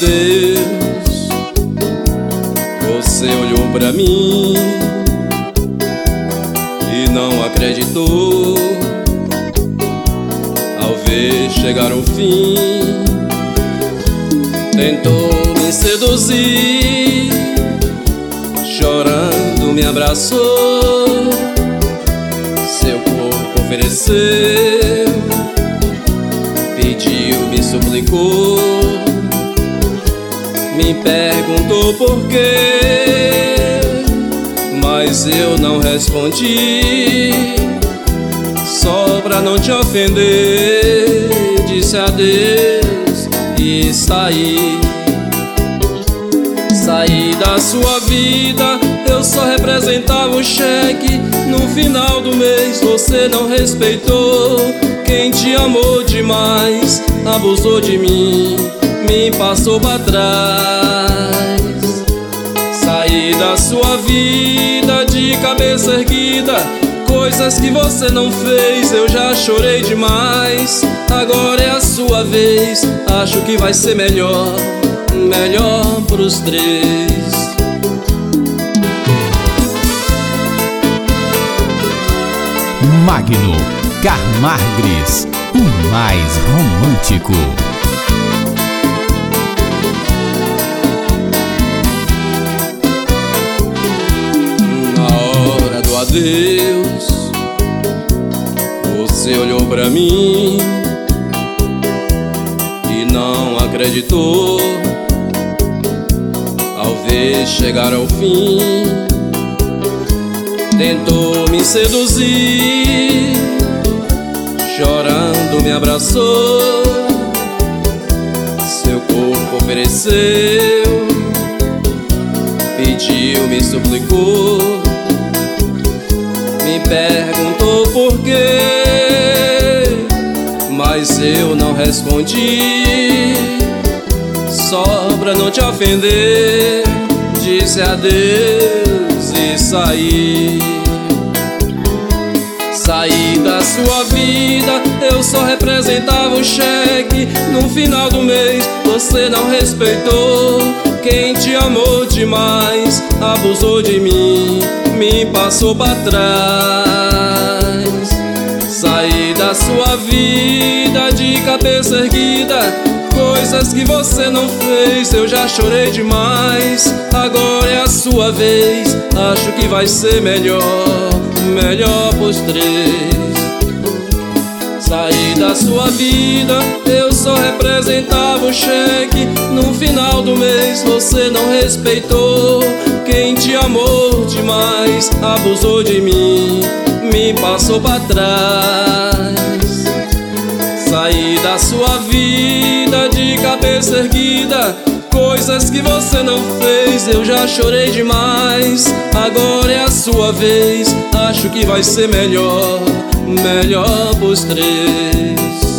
adeus, você olhou pra mim e não acreditou ao ver chegar o fim. Tentou me seduzir, chorando me abraçou, seu corpo ofereceu, pediu, me suplicou, me perguntou por quê, mas eu não respondi, só pra não te ofender. Disse adeus e saí. Saí da sua vida, eu só representava o cheque. No final do mês você não respeitou. Quem te amou demais abusou de mim, me passou pra trás. Saí da sua vida de cabeça erguida, coisas que você não fez, eu já chorei demais. Agora é a sua vez, acho que vai ser melhor, melhor pros três. Magno Camargres, o mais romântico. Na hora do adeus, você olhou pra mim e não acreditou ao ver chegar ao fim. Tentou me seduzir, chorando me abraçou, seu corpo ofereceu, pediu, me suplicou, me perguntou por quê, mas eu não respondi, só pra não te ofender. Disse adeus e saí. Saí da sua vida, eu só representava o cheque. No final do mês você não respeitou. Quem te amou demais abusou de mim, me passou pra trás. Saí da sua vida de cabeça erguida, coisas que você não fez, eu já chorei demais. Agora é a sua vez, acho que vai ser melhor, melhor pros três. Saí da sua vida, eu só representava o cheque. No final do mês você não respeitou. Quem te amou demais abusou de mim, me passou pra trás. Saí da sua vida de cabeça erguida, coisas que você não fez, eu já chorei demais. Agora é a sua vez, acho que vai ser melhor, melhor pros três.